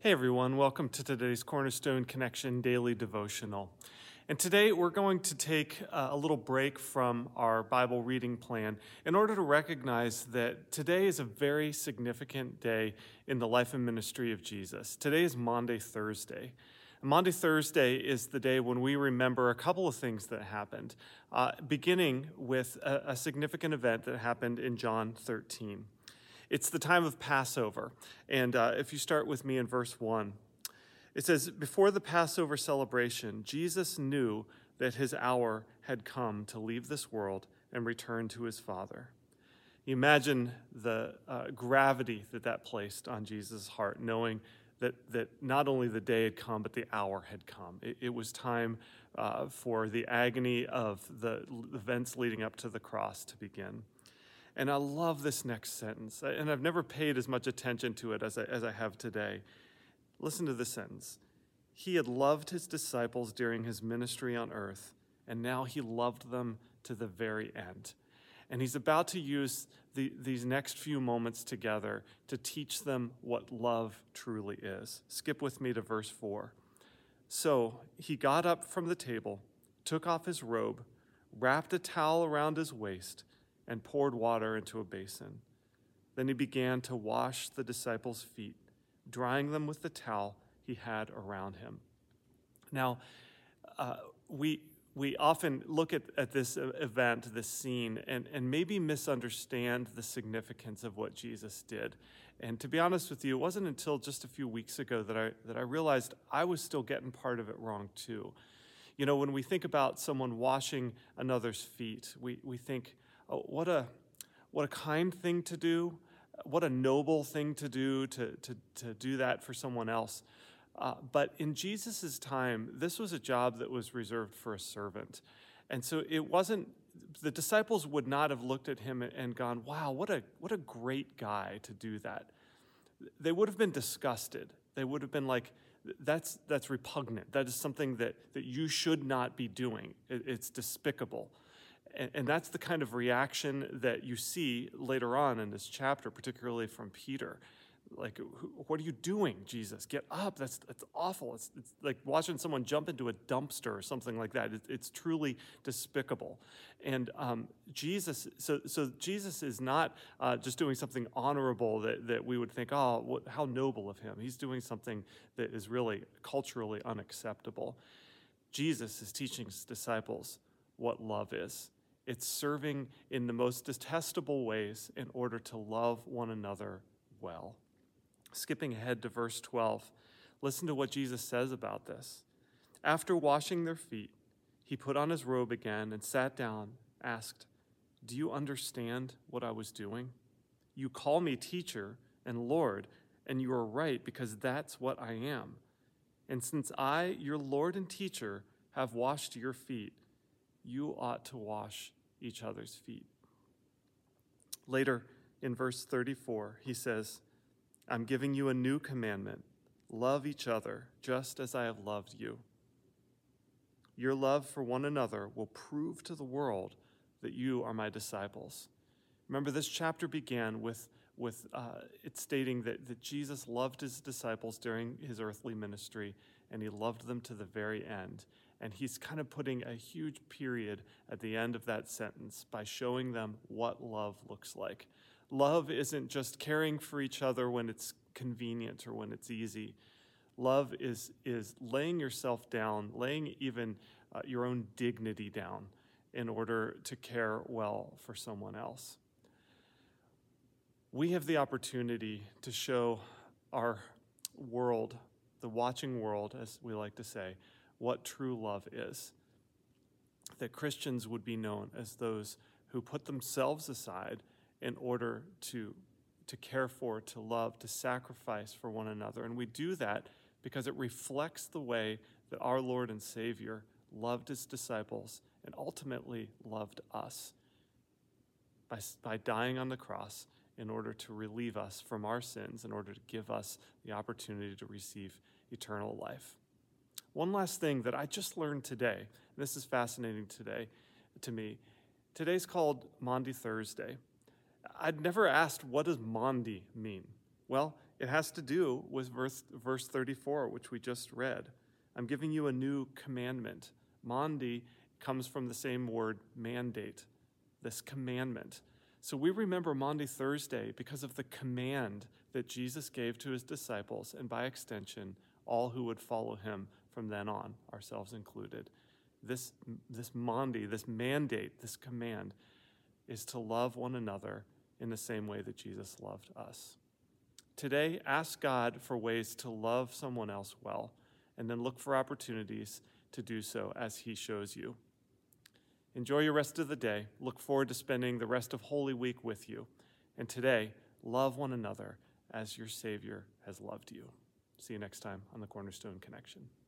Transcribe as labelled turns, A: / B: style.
A: Hey everyone, welcome to today's Cornerstone Connection Daily Devotional. And today we're going to take a little break from our Bible reading plan in order to recognize that today is a very significant day in the life and ministry of Jesus. Today is Maundy Thursday. And Maundy Thursday is the day when we remember a couple of things that happened, beginning with a significant event that happened in John 13. It's the time of Passover, and if you start with me in verse 1, it says, "Before the Passover celebration, Jesus knew that his hour had come to leave this world and return to his Father." You imagine the gravity that placed on Jesus' heart, knowing that not only the day had come, but the hour had come. It was time for the agony of the events leading up to the cross to begin. And I love this next sentence, and I've never paid as much attention to it as I have today. Listen to this sentence. He had loved his disciples during his ministry on earth, and now he loved them to the very end. And he's about to use these next few moments together to teach them what love truly is. Skip with me to verse 4. "So he got up from the table, took off his robe, wrapped a towel around his waist, and poured water into a basin. Then he began to wash the disciples' feet, drying them with the towel he had around him." Now, we often look at this event, this scene, and maybe misunderstand the significance of what Jesus did. And to be honest with you, it wasn't until just a few weeks ago that I realized I was still getting part of it wrong too. You know, when we think about someone washing another's feet, we think, oh, what a kind thing to do, what a noble thing to do that for someone else. But in Jesus' time, this was a job that was reserved for a servant. And so it wasn't, the disciples would not have looked at him and gone, wow, what a great guy to do that. They would have been disgusted. They would have been like, that's repugnant. That is something that you should not be doing. It's despicable. And that's the kind of reaction that you see later on in this chapter, particularly from Peter. Like, what are you doing, Jesus? Get up. That's awful. It's like watching someone jump into a dumpster or something like that. It's truly despicable. And Jesus is not just doing something honorable that we would think, oh, how noble of him. He's doing something that is really culturally unacceptable. Jesus is teaching his disciples what love is. It's serving in the most detestable ways in order to love one another well. Skipping ahead to verse 12, listen to what Jesus says about this. "After washing their feet, he put on his robe again and sat down, asked, 'Do you understand what I was doing? You call me teacher and Lord, and you are right because that's what I am. And since I, your Lord and teacher, have washed your feet, you ought to wash each other's feet.'" Later in verse 34, he says, "I'm giving you a new commandment. Love each other just as I have loved you. Your love for one another will prove to the world that you are my disciples." Remember, this chapter began with it stating that Jesus loved his disciples during his earthly ministry, and he loved them to the very end. And he's kind of putting a huge period at the end of that sentence by showing them what love looks like. Love isn't just caring for each other when it's convenient or when it's easy. Love is laying yourself down, laying even your own dignity down in order to care well for someone else. We have the opportunity to show our world, the watching world, as we like to say, what true love is. That Christians would be known as those who put themselves aside in order to care for, to love, to sacrifice for one another. And we do that because it reflects the way that our Lord and Savior loved his disciples and ultimately loved us by dying on the cross in order to relieve us from our sins, in order to give us the opportunity to receive eternal life. One last thing that I just learned today, and this is fascinating today to me. Today's called Maundy Thursday. I'd never asked, what does Maundy mean? Well, It has to do with verse 34, which we just read. I'm giving you a new commandment. Mandi comes from the same word mandate, this commandment. So we remember Maundy Thursday because of the command that Jesus gave to his disciples, and by extension, all who would follow him from then on, ourselves included. This Maundy, this mandate, this command is to love one another in the same way that Jesus loved us. Today, ask God for ways to love someone else well, and then look for opportunities to do so as he shows you. Enjoy your rest of the day. Look forward to spending the rest of Holy Week with you. And today, love one another as your Savior has loved you. See you next time on the Cornerstone Connection.